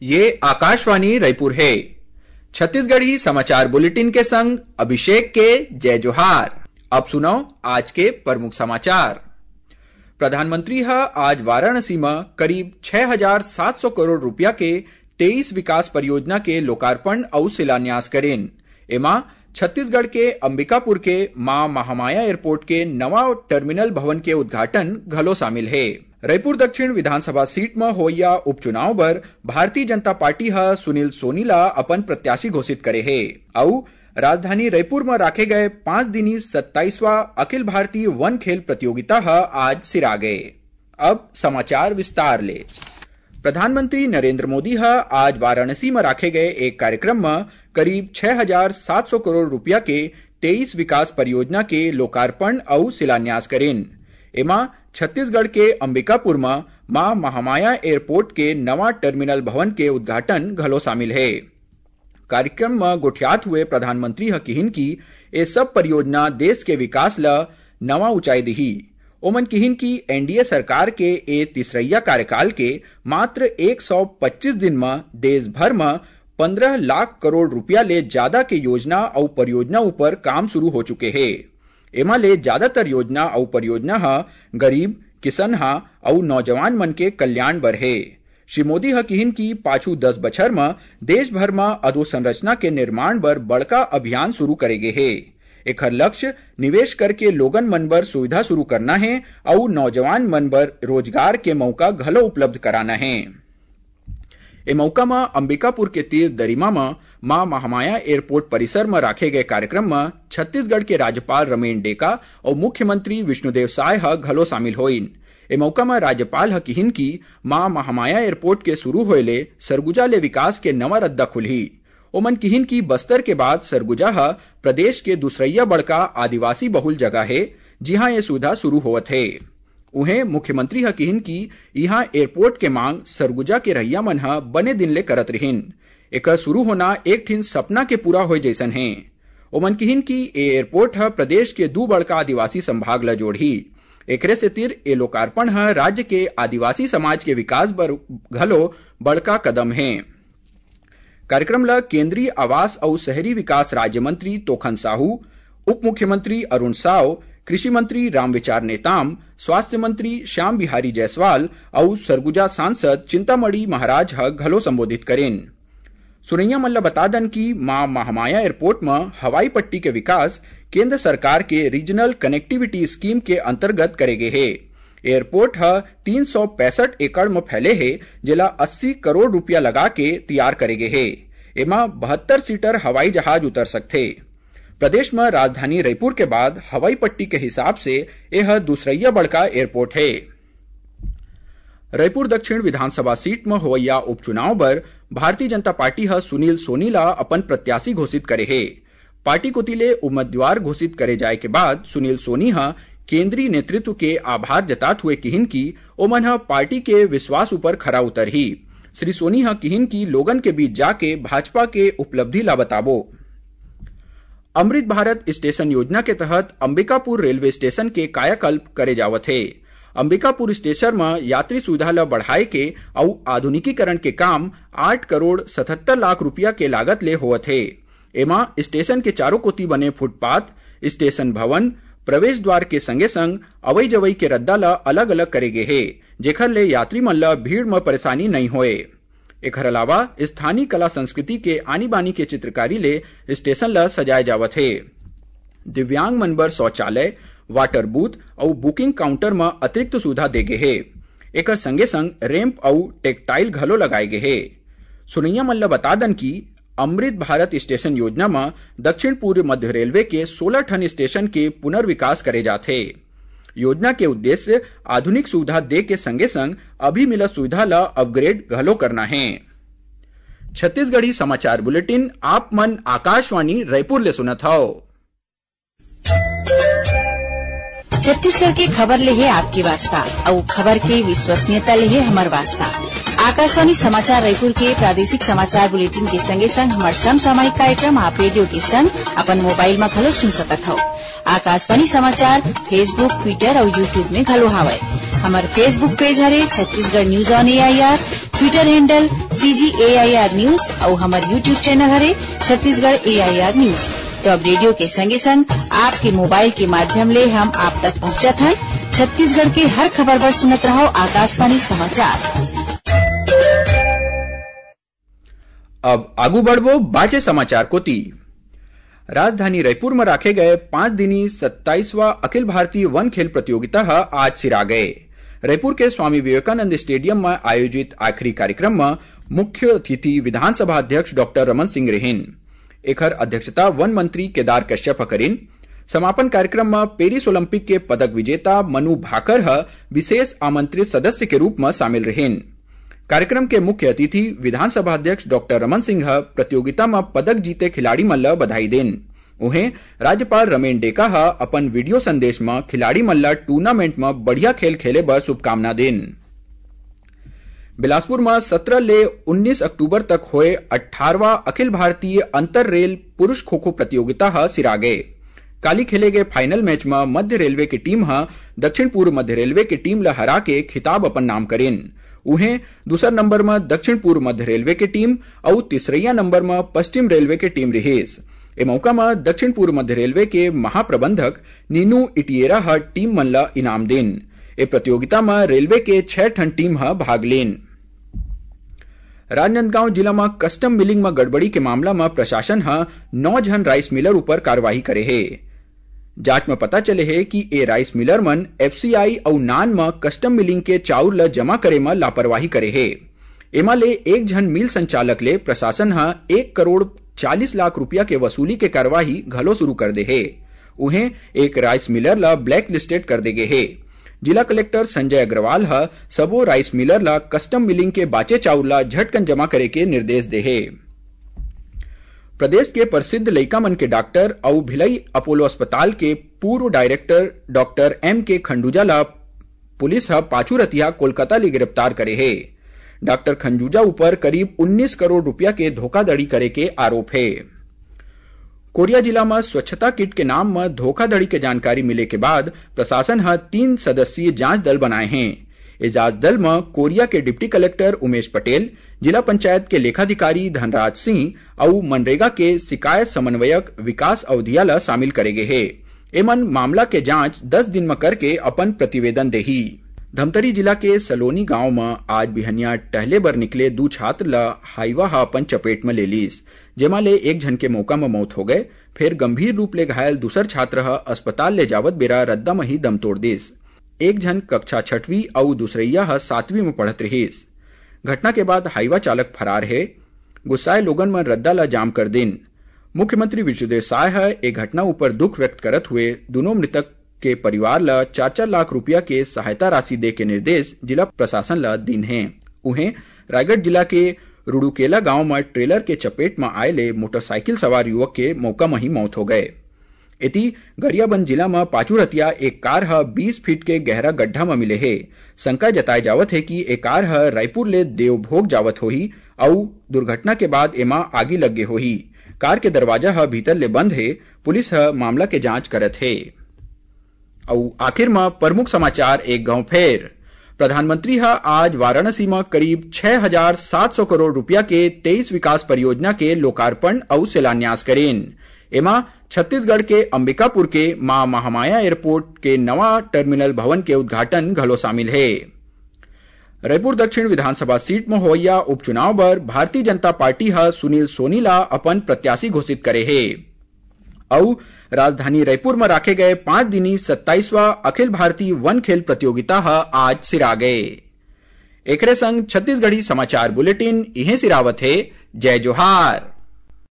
ये आकाशवाणी रायपुर है। छत्तीसगढ़ी समाचार बुलेटिन के संग अभिषेक के जय जोहार। अब सुनो आज के प्रमुख समाचार। प्रधानमंत्री आज वाराणसी में करीब 6,700 करोड़ रुपया के 23 विकास परियोजना के लोकार्पण और शिलान्यास करें। एमा छत्तीसगढ़ के अंबिकापुर के मां महामाया एयरपोर्ट के नवा टर्मिनल भवन के उद्घाटन घलो शामिल है। रायपुर दक्षिण विधानसभा सीट में होइया उपचुनाव बर भारतीय जनता पार्टी सुनील सोनी ला अपन प्रत्याशी घोषित करे है और राजधानी रायपुर में राखे गए 5 दिनी 27वां अखिल भारतीय वन खेल प्रतियोगिता आज सिरा गए। अब समाचार विस्तार ले। प्रधानमंत्री नरेंद्र मोदी आज वाराणसी में राखे गए एक कार्यक्रम में करीब 6,700 करोड़ रुपया के 23 विकास परियोजना के लोकार्पण और शिलान्यास करें। एमा छत्तीसगढ़ के अंबिकापुर में मां महामाया एयरपोर्ट के नवा टर्मिनल भवन के उद्घाटन घलो शामिल है। कार्यक्रम में गोठियात हुए प्रधानमंत्री किहिन की ये सब परियोजना देश के विकास ला नवा ऊंचाई दिही। ओमन किहिन की एनडीए सरकार के ए तीसरैया कार्यकाल के मात्र 125 दिन में देश भर में 15 लाख करोड़ रुपया ले ज्यादा के योजना और परियोजना ऊपर काम शुरू हो चुके हैं। एमा ले ज्यादातर योजना और परियोजना गरीब किसान और नौजवान मन के कल्याण बर है। श्री मोदी किहिन की पाछू 10 बछर में देश भर में अधोसंरचना के निर्माण बर बड़का अभियान शुरू करेगे है। एकर लक्ष्य निवेश करके लोगन मन बर सुविधा शुरू करना है और नौजवान मन बर रोजगार के मौका घलो उपलब्ध कराना है। ए मौका में अंबिकापुर के तीर दरिमा में मां महामाया एयरपोर्ट परिसर में राखे गए कार्यक्रम में छत्तीसगढ़ के राज्यपाल रमेन डेका और मुख्यमंत्री विष्णुदेव साय घलो शामिल होइन। ए मौका में राज्यपाल किहिन की मां महामाया एयरपोर्ट के शुरू होएले सरगुजा ले विकास के नवा रद्दा खुलही। ओमन किहिन की बस्तर के बाद सरगुजा प्रदेश के दूसरैया बड़का आदिवासी बहुल जगह है जिहां ये सुविधा शुरू होवत है। उन्हें मुख्यमंत्री किहिन की यहाँ एयरपोर्ट के मांग सरगुजा के रहिया मन बने दिन ले करत रहिन। एकर शुरू होना एक ठिन सपना के पूरा हो जैसन है। ओमन किहिन की एयरपोर्ट प्रदेश के 2 बड़का आदिवासी संभाग ला जोड़ही। एकरे से तिर ए लोकार्पण राज्य के आदिवासी समाज के विकास बर घलो बड़का कदम है। कार्यक्रम ला केंद्रीय आवास और शहरी विकास राज्य मंत्री तोखन साहू, उप मुख्यमंत्री अरुण साव, कृषि मंत्री रामविचार नेताम, स्वास्थ्य मंत्री श्याम बिहारी जायसवाल और सरगुजा सांसद चिंतामणि महाराज घलो संबोधित करें। सुनैया मल्ला बता दन की मां महामाया एयरपोर्ट में हवाई पट्टी के विकास केंद्र सरकार के रीजनल कनेक्टिविटी स्कीम के अंतर्गत करेगे है। एयरपोर्ट 365 एकड़ में फैले है जिला 80 करोड़ रुपया लगा के तैयार करेगे है। एमा 72 सीटर हवाई जहाज उतर सकते। प्रदेश में राजधानी रायपुर के बाद हवाई पट्टी के हिसाब से यह दूसरैया बड़का एयरपोर्ट है। रायपुर दक्षिण विधानसभा सीट में होइया उपचुनाव बर भारतीय जनता पार्टी सुनील सोनी ला अपन प्रत्याशी घोषित करे है। पार्टी कोतिले उम्मीदवार घोषित करे जाए के बाद सुनील सोनी केंद्रीय नेतृत्व के आभार जतात हुए किहिन की ओमन पार्टी के विश्वास ऊपर खरा उतरही। श्री सोनी किहिन की लोगन के बीच जाके भाजपा के उपलब्धि ला बताबो। अमृत भारत स्टेशन योजना के तहत अंबिकापुर रेलवे स्टेशन के कायाकल्प करे जावत है। अंबिकापुर स्टेशन में यात्री सुविधा ला बढ़ाए के और आधुनिकीकरण के काम 8 करोड़ 77 लाख रुपया के लागत ले होवत है। एमा स्टेशन के चारों कोती बने फुटपाथ, स्टेशन भवन, प्रवेश द्वार के संगे संग अवई जवई के रद्दा ला अलग अलग करेगे है जेखर ले यात्री मन ला भीड़ में परेशानी नहीं होए। एकर अलावा स्थानीय कला संस्कृति के आनी बानी के चित्रकारी ले स्टेशन ला सजाए जावत है। दिव्यांग मन बर शौचालय, वाटर बूथ और बुकिंग काउंटर में अतिरिक्त सुविधा देगे है। एकर संगे संग रैंप और टेक्टाइल घलो लगाए गे है। सुनैया मल्ला बता दन की अमृत भारत स्टेशन योजना में दक्षिण पूर्व मध्य रेलवे के 16 ठन स्टेशन के पुनर्विकास करे जाते। योजना के उद्देश्य आधुनिक सुविधा दे के संगे संग अभी मिला सुविधा ला अपग्रेड घलो करना है। छत्तीसगढ़ी समाचार बुलेटिन आप मन आकाशवाणी रायपुर ले सुनत हो। छत्तीसगढ़ के खबर ले है आपकी वास्ता और खबर के विश्वसनीयता ले है हमार वास्ता। आकाशवाणी समाचार रायपुर के प्रादेशिक समाचार बुलेटिन के संगे संग हमार समसामयिक कार्यक्रम आप रेडियो के संग अपन मोबाइल में घलो सुन सकत हो। आकाशवाणी समाचार फेसबुक, ट्विटर और यूट्यूब में घलो हावय। हमार फेसबुक पेज हरे Chhattisgarh news on AIR, Twitter handle CGAIR news और हमारे यूट्यूब चैनल हरे छत्तीसगढ़ AIR न्यूज। तो अब रेडियो के संगे संग आपके मोबाइल के माध्यम ले हम आप तक पहुंचत हैं। छत्तीसगढ़ के हर खबर पर सुनत रहो आकाशवाणी समाचार। अब आगू बढ़वो बाचे समाचार को ती। राजधानी रायपुर में रखे गए 5 दिनी 27वां अखिल भारतीय वन खेल प्रतियोगिता आज सिरा गए। रायपुर के स्वामी विवेकानंद स्टेडियम में आयोजित आखिरी कार्यक्रम में मुख्य अतिथि विधानसभा अध्यक्ष डॉक्टर रमन सिंह रेहिन। एकर अध्यक्षता वन मंत्री केदार कश्यप करीन। समापन कार्यक्रम में पेरिस ओलंपिक के पदक विजेता मनु भाकर विशेष आमंत्रित सदस्य के रूप में शामिल रहेन। कार्यक्रम के मुख्य अतिथि विधानसभा अध्यक्ष डॉक्टर रमन सिंह प्रतियोगिता में पदक जीते खिलाड़ी मन ल बधाई देन। उन्हें राज्यपाल रमेन डेका अपन वीडियो संदेश में खिलाड़ी मन ल टूर्नामेंट में बढ़िया खेल खेले बर शुभकामना देन। बिलासपुर में 17 ले 19 अक्टूबर तक हुए 18वां अखिल भारतीय अंतर रेल पुरुष खो खो प्रतियोगिता सिरा गए। काली खेले गए फाइनल मैच में मध्य रेलवे की टीम दक्षिण पूर्व मध्य रेलवे की टीम ल हरा के खिताब अपन नाम करेन। उन्हें दूसरा नंबर में दक्षिण पूर्व मध्य रेलवे की टीम और तीसरा नंबर में पश्चिम रेलवे की टीम रहीस। ए मौका में दक्षिण पूर्व मध्य रेलवे के महाप्रबंधक नीनू इटिएरा टीम मन ल इनाम देन। ए प्रतियोगिता में रेलवे के 6 ठन टीम भाग लेन। राजनांदगांव जिला में कस्टम मिलिंग में गड़बड़ी के मामला में प्रशासन 9 जन राइस मिलर ऊपर कार्रवाई करे है। जांच में पता चले है कि ए राइस मिलर मन FCI और नान में कस्टम मिलिंग के चाउर ल जमा करे में लापरवाही करे है। एमा ले एक जन मिल संचालक ले प्रशासन 1 करोड़ 40 लाख रुपया के वसूली के कार्यवाही घलो शुरू कर दे है। उन्हें एक राइस मिलर ला ब्लैक लिस्टेड कर दे है। जिला कलेक्टर संजय अग्रवाल सबो राइस मिलर ला कस्टम मिलिंग के बाचे चाउर ला झटकन जमा करे के निर्देश दे है। प्रदेश के प्रसिद्ध लइका मन के डॉक्टर और भिलाई अपोलो अस्पताल के पूर्व डायरेक्टर डॉक्टर M.K. खंडूजा ला पुलिस पाछू रतिया कोलकाता ले गिरफ्तार करे है। डॉक्टर खंडूजा ऊपर करीब 19 करोड़ रुपया के धोखाधड़ी करे के आरोप है। कोरिया जिला में स्वच्छता किट के नाम में धोखाधड़ी के जानकारी मिले के बाद प्रशासन 3 सदस्यीय जांच दल बनाए हैं। इस जांच दल में कोरिया के डिप्टी कलेक्टर उमेश पटेल, जिला पंचायत के लेखाधिकारी धनराज सिंह और मनरेगा के शिकायत समन्वयक विकास अवधिया ला शामिल करे गए है। एमन मामला के जांच 10 दिन में करके अपन प्रतिवेदन देही। धमतरी जिला के सलोनी गांव में आज बिहनिया टहले बर निकले 2 छात्र ला हाईवा अपन चपेट में ले लीस, जेमा ले एक जन के मौका में मौत हो गए। फिर गंभीर रूप ले घायल दूसर छात्र अस्पताल ले जावत बेरा रद्दा में ही दम तोड़ दिस। एक जन कक्षा 6वीं और दूसरैया 7वीं में पढ़त रहीस। घटना के बाद हाईवा चालक फरार है। गुस्साए लोगन में रद्दा ला जाम कर दिन। मुख्यमंत्री विष्णुदेव साय एक घटना ऊपर दुख व्यक्त करत हुए दोनों मृतक के परिवार ला 4-4 लाख रुपया के सहायता राशि दे के निर्देश जिला प्रशासन ला दिन है। उन्हें रायगढ़ जिला के रुड़ुकेला गांव में ट्रेलर के चपेट में आए ले मोटरसाइकिल सवार युवक के मौका में ही मौत हो गए। इति गरियाबंद जिला में पाचू रतिया एक कार 20 फीट के गहरा गड्ढा में मिले है। शंका जताए जावत है कि एक कार रायपुर ले देवभोग जावत होही और दुर्घटना के बाद एमा आगी लग गए होही। कार के दरवाजा भीतर ले बंद है। पुलिस मामला के जांच करत है। और आखिर में प्रमुख समाचार एक गांव फेर। प्रधानमंत्री आज वाराणसी में करीब 6,700 करोड़ रुपया के 23 विकास परियोजना के लोकार्पण और शिलान्यास करेन। एमा छत्तीसगढ़ के अंबिकापुर के मां महामाया एयरपोर्ट के नवा टर्मिनल भवन के उद्घाटन घलो शामिल है। रायपुर दक्षिण विधानसभा सीट में होइया उपचुनाव पर भारतीय जनता पार्टी सुनील सोनी ला अपन प्रत्याशी घोषित करे है। और राजधानी रायपुर में रखे गए 5 दिनी 27वां अखिल भारतीय वन खेल प्रतियोगिता आज सिरा गए। एकरे संग छत्तीसगढ़ी समाचार बुलेटिन इहे सिरावत है। जय जोहार।